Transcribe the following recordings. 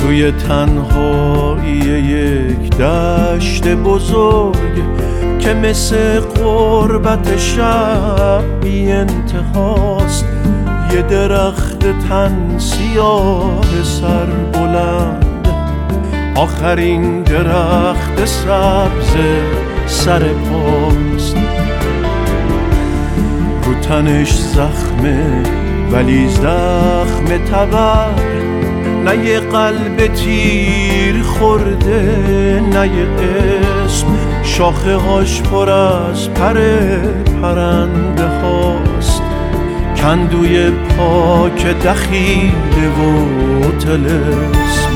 توی تنهایی یک دشت بزرگ که مثل غربت شب بی انتهاست، یه درخت تن سیاه سر بلند، آخرین درخت سبز سر پاست. رو تنش زخمه ولی زخم تبر، نه یه قلب تیر خورده نه یه اسم، شاخه هاش پر از پر پرنده هاست، کندوی پاک دخیله و طلسم.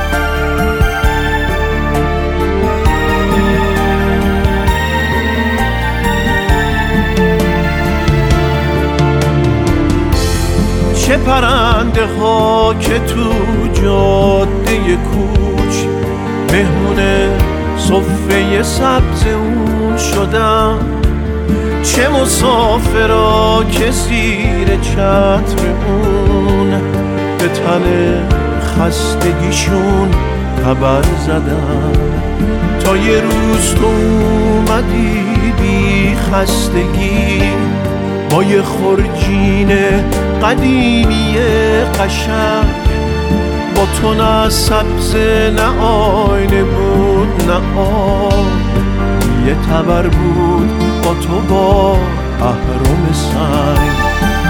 چه پرنده ها که تو جاده کوچ مهمون صفه سبز اون شدن، چه مسافرها که زیر چتر اون به تن خستگیشون خبر زدن. تا یه روز تو اومدی بی خستگی با یه خرجین قدیمی قشنگ، با تو نه سبز نه آینه بود نه آب، یه تبر بود با تو با اهرم سنگ.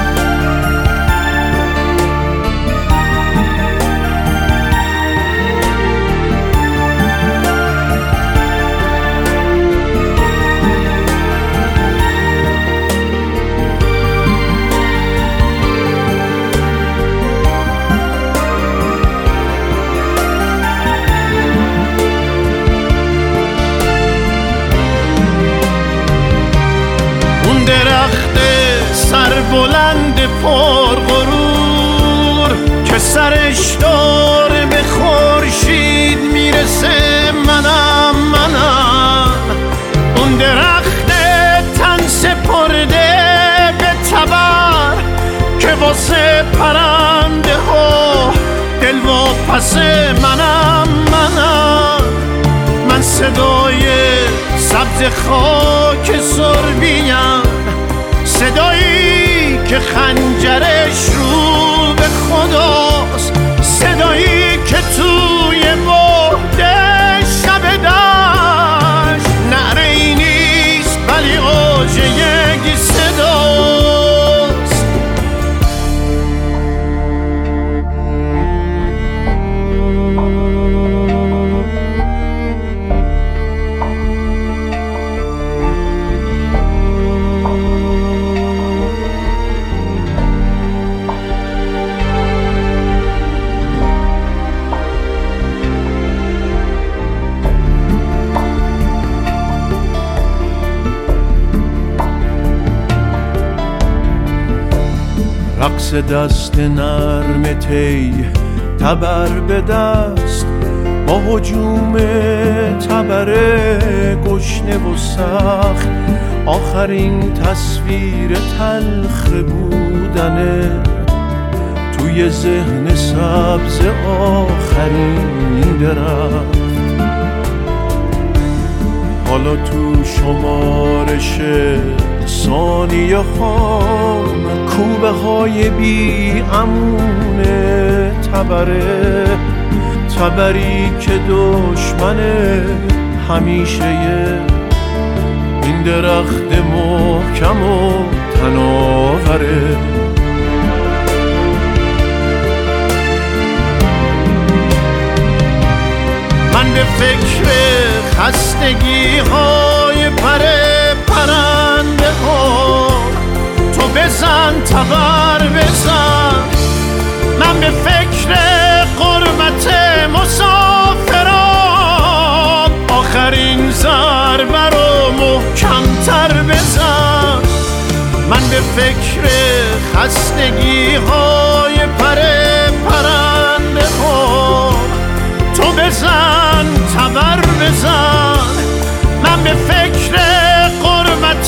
درخت سر بلند پر غرور که سرش داره به خورشید میرسه، منم اون درخت تن سپرده به تبر که واسه پرنده ها دل واپس، منم من صدای سبز خاک سربیم، صدایی که خنجرش رو به خداست، صدایی که توی بهد شب دشت نعره‌ای نیست ولی اوج یک صداست. رقص دست نرم تی تبر به دست با هجوم تبر گشنه و سخت، آخرین تصویر تلخ بودنه توی ذهن سبز آخرین درخت. حالا تو شمارش ثانیه خام کوبه های بی امونه تبره، تبری که دشمن همیشه این درخت محکم و تناوره. من به فکر خستگی های پرنده ها، تو بزن تبر بزن، من به فکر غربت مسافران، آخرین ضربه رو محکم‌تر بزن. من به فکر خستگی های پرنده ها، تو بزن تبر بزن، من به فکر غربت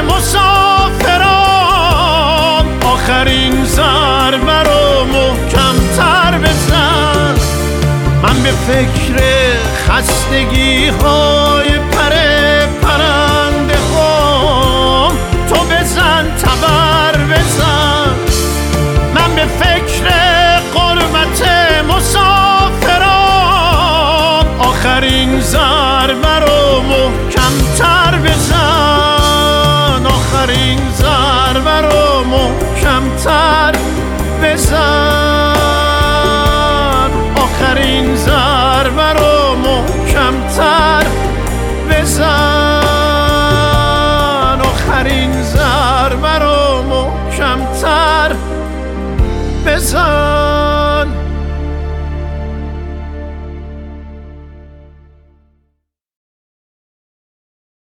مسافران، آخرین ضربه رو محکم‌تر بزن. من من به فکر خستگی های پرنده هم. تو بزن تبر بزن، من به فکر غربت مسافران. آخرین ضربه رو محکم‌تر بزن، آخرین ضربه رو محکم‌تر بزن، آخرین ضربه رو محکم‌تر بزن، آخرین ضربه رو محکم‌تر بزن.